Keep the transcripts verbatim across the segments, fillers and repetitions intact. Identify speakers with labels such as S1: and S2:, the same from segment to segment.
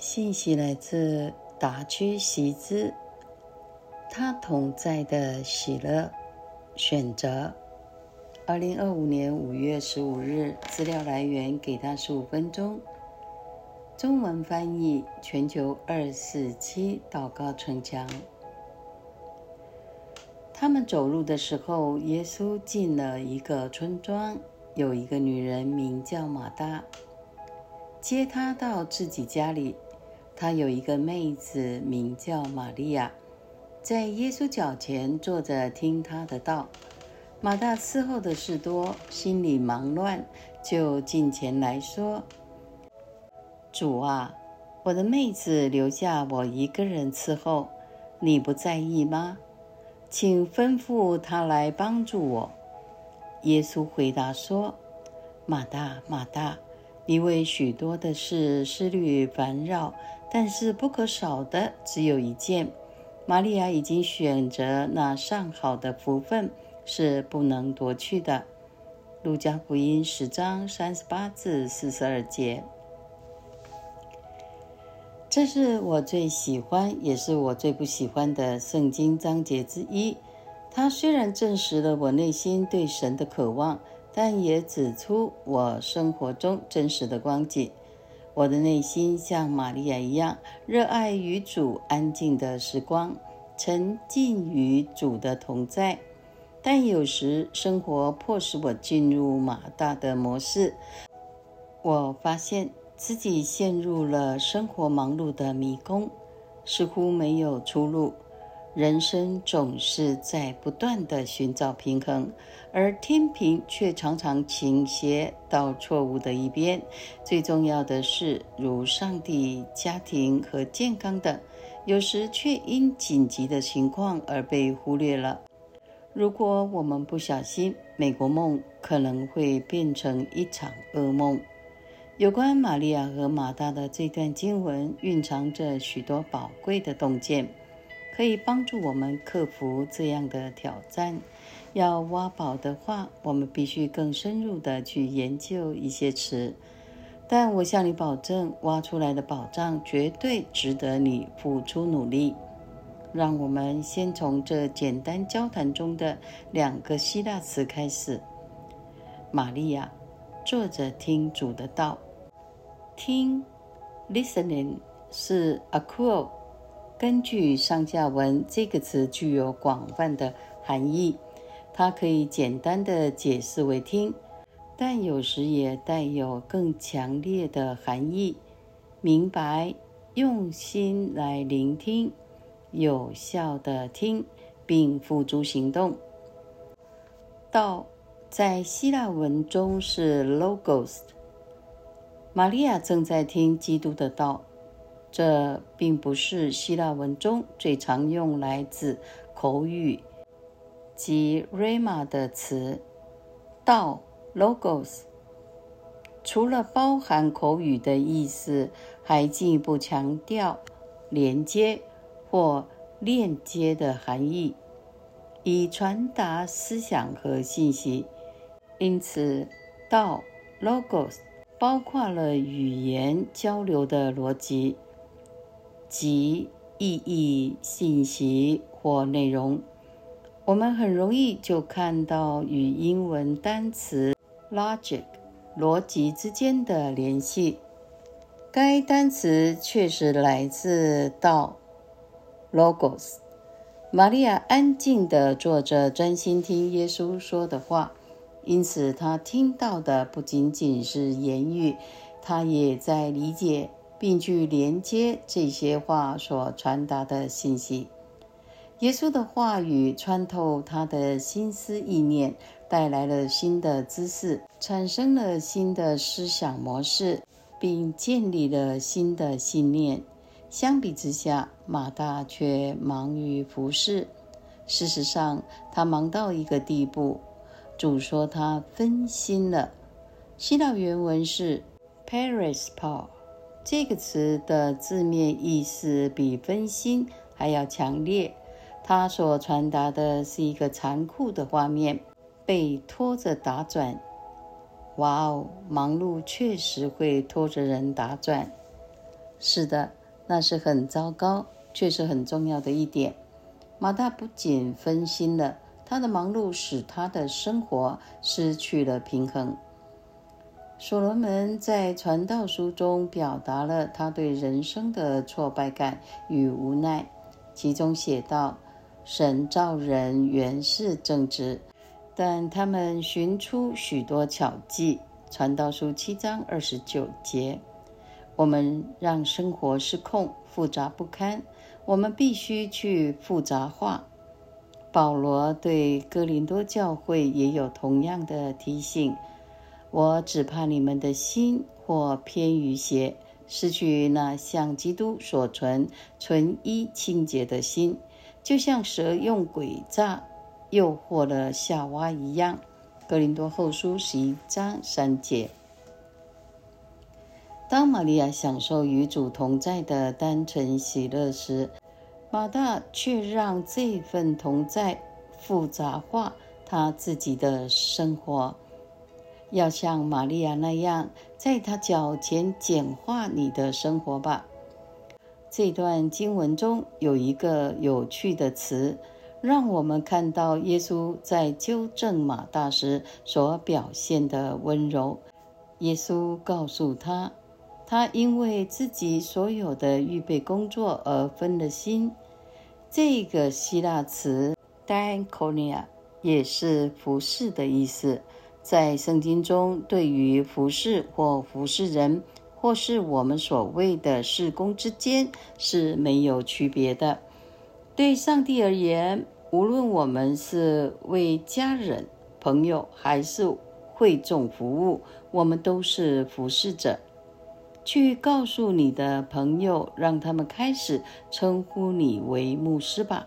S1: 信息来自达居习之，他同在的喜乐选择。二零二五年五月十五日，资料来源给他十五分钟。中文翻译全球二四七祷告城墙。他们走路的时候，耶稣进了一个村庄，有一个女人名叫马大，接他到自己家里。他有一个妹子名叫玛利亚，在耶稣脚前坐着听他的道。马大伺候的事多，心里忙乱，就近前来说：主啊，我的妹子留下我一个人伺候，你不在意吗？请吩咐她来帮助我。耶稣回答说：马大，马大，你为许多的事思虑烦扰，但是不可少的只有一件。玛利亚已经选择那上好的福分，是不能夺去的。路加福音十章三十八至四十二节。这是我最喜欢，也是我最不喜欢的圣经章节之一。它虽然证实了我内心对神的渴望，但也指出我生活中真实的光景。我的内心像玛利亚一样，热爱与主安静的时光，沉浸于主的同在。但有时生活迫使我进入马大的模式，我发现自己陷入了生活忙碌的迷宫，似乎没有出路。人生总是在不断地寻找平衡，而天平却常常倾斜到错误的一边。最重要的是，如上帝、家庭和健康等，有时却因紧急的情况而被忽略了。如果我们不小心，美国梦可能会变成一场噩梦。有关玛利亚和马大的这段经文蕴藏着许多宝贵的洞见，可以帮助我们克服这样的挑战。要挖宝的话，我们必须更深入地去研究一些词，但我向你保证，挖出来的宝藏绝对值得你付出努力。让我们先从这简单交谈中的两个希腊词开始。玛利亚坐着听主的道。听 listening 是 akouo， 根据上下文，这个词具有广泛的含义。它可以简单的解释为听，但有时也带有更强烈的含义。明白，用心来聆听，有效的听，并付诸行动。道在希腊文中是 logos。玛利亚正在听基督的道，这并不是希腊文中最常用来指口语及 rhema 的词。道 logos 除了包含口语的意思，还进一步强调连接或链接的含义，以传达思想和信息。因此，道 logos 包括了语言交流的逻辑，即意义、信息或内容。我们很容易就看到与英文单词 logic 逻辑之间的联系。该单词确实来自道 logos。玛利亚安静地坐着，专心听耶稣说的话，因此她听到的不仅仅是言语，她也在理解并去连接这些话所传达的信息。耶稣的话语穿透他的心思意念，带来了新的知识，产生了新的思想模式，并建立了新的信念。相比之下，马大却忙于服事。事实上，他忙到一个地步，主说他分心了。希腊原文是 perispo， 这个词的字面意思比分心还要强烈。它所传达的是一个残酷的画面，被拖着打转。哇哦，忙碌确实会拖着人打转。 是的，那是很糟糕，却是很重要的一点。马大不仅分心了，他的忙碌使他的生活失去了平衡。所罗门在传道书中表达了他对人生的挫败感与无奈，其中写道：神造人原是正直，但他们寻出许多巧计。传道书七章二十九节。我们让生活失控，复杂不堪，我们必须去复杂化。保罗对哥林多教会也有同样的提醒：我只怕你们的心或偏于邪，失去那像基督所存纯一清洁的心，就像蛇用诡诈诱惑了夏娃一样。哥林多后书十一章三节。当玛利亚享受与主同在的单纯喜乐时，马大却让这份同在复杂化他自己的生活。要像玛利亚那样，在他脚前简化你的生活吧。这段经文中有一个有趣的词，让我们看到耶稣在纠正马大时所表现的温柔。耶稣告诉他，他因为自己所有的预备工作而分了心。这个希腊词 diakonia 也是服侍的意思。在圣经中，对于服侍或服侍人，或是我们所谓的事工之间是没有区别的。对上帝而言，无论我们是为家人、朋友还是会众服务，我们都是服侍者。去告诉你的朋友，让他们开始称呼你为牧师吧。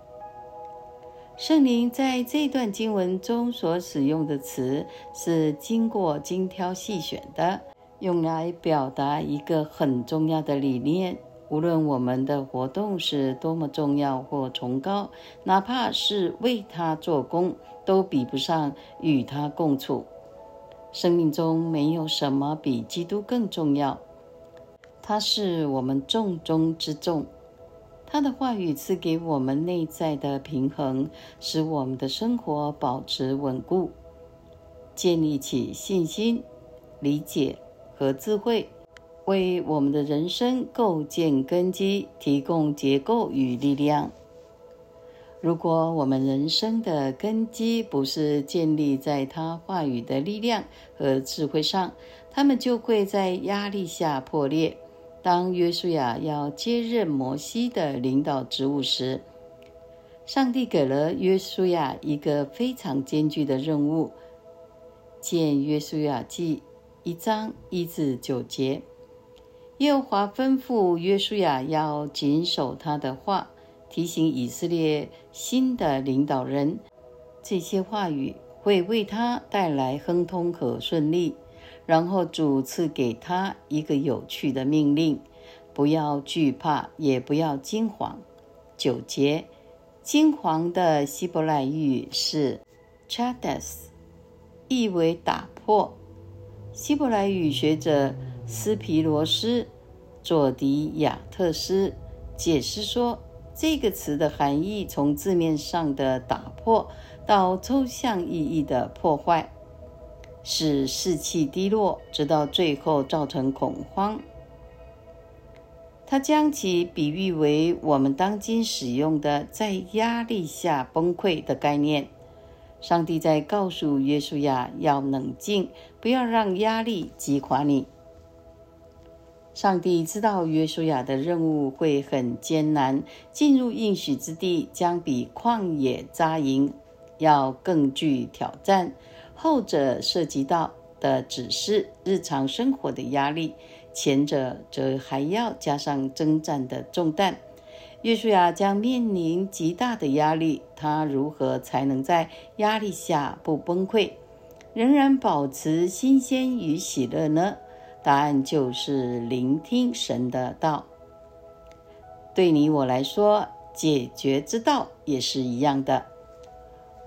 S1: 圣灵在这段经文中所使用的词是经过精挑细选的，用来表达一个很重要的理念。无论我们的活动是多么重要或崇高，哪怕是为他做工，都比不上与他共处。生命中没有什么比基督更重要，他是我们重中之重。他的话语赐给我们内在的平衡，使我们的生活保持稳固，建立起信心、理解和智慧，为我们的人生构建根基，提供结构与力量。如果我们人生的根基不是建立在他话语的力量和智慧上，他们就会在压力下破裂。当约书亚要接任摩西的领导职务时，上帝给了约书亚一个非常艰巨的任务。见约书亚记一章一至九节。耶和华吩咐约书亚要谨守他的话，提醒以色列新的领导人，这些话语会为他带来亨通和顺利。然后主赐给他一个有趣的命令：不要惧怕，也不要惊惶。九节，惊惶的希伯来语是 chades， 意为打破。希伯来语学者斯皮罗斯佐迪亚特斯解释说，这个词的含义从字面上的打破到抽象意义的破坏，使士气低落，直到最后造成恐慌。他将其比喻为我们当今使用的在压力下崩溃的概念。上帝在告诉约书亚要冷静，不要让压力击垮你。上帝知道约书亚的任务会很艰难，进入应许之地将比旷野扎营要更具挑战。后者涉及到的只是日常生活的压力，前者则还要加上征战的重担。约书亚将面临极大的压力，他如何才能在压力下不崩溃，仍然保持新鲜与喜乐呢？答案就是聆听神的道。对你我来说，解决之道也是一样的。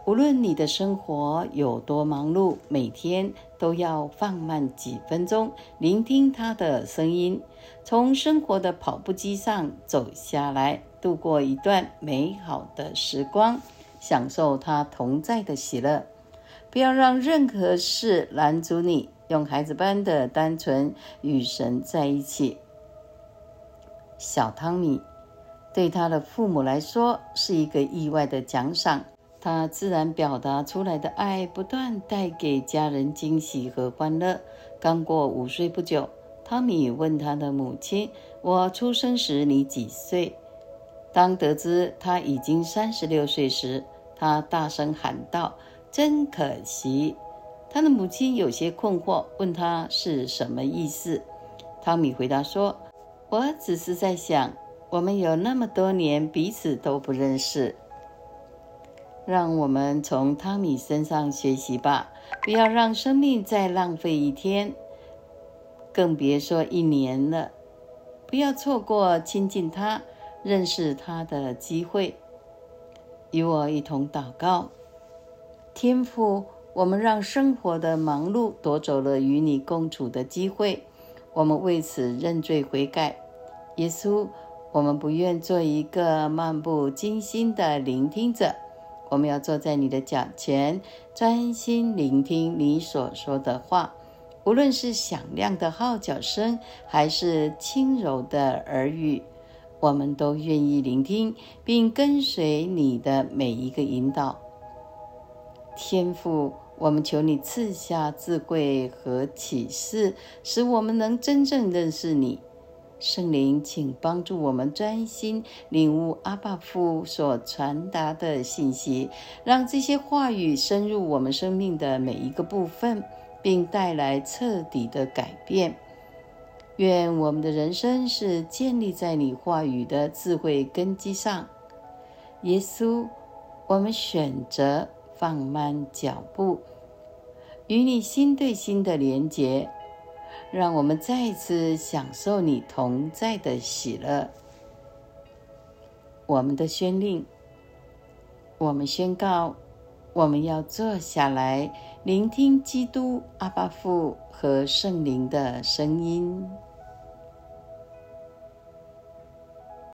S1: 无论你的生活有多忙碌，每天都要放慢几分钟，聆听他的声音，从生活的跑步机上走下来，度过一段美好的时光，享受他同在的喜乐。不要让任何事拦阻你，用孩子般的单纯与神在一起。小汤米对他的父母来说是一个意外的奖赏，他自然表达出来的爱不断带给家人惊喜和欢乐。刚过五岁不久，汤米问他的母亲，我出生时你几岁？当得知他已经三十六岁时，他大声喊道，真可惜。他的母亲有些困惑，问他是什么意思。汤米回答说，我只是在想，我们有那么多年彼此都不认识。让我们从汤米身上学习吧，不要让生命再浪费一天，更别说一年了。不要错过亲近他、认识他的机会。与我一同祷告。天父，我们让生活的忙碌夺走了与你共处的机会，我们为此认罪悔改。耶稣，我们不愿做一个漫不经心的聆听者，我们要坐在你的脚前，专心聆听你所说的话。无论是响亮的号角声，还是轻柔的耳语，我们都愿意聆听，并跟随你的每一个引导。天父，我们求你赐下智慧和启示，使我们能真正认识你。圣灵，请帮助我们专心领悟阿爸父所传达的信息，让这些话语深入我们生命的每一个部分，并带来彻底的改变。愿我们的人生是建立在你话语的智慧根基上。耶稣，我们选择放慢脚步，与你心对心的连结，让我们再次享受你同在的喜乐。我们的宣令，我们宣告，我们要坐下来聆听基督、阿爸父和圣灵的声音。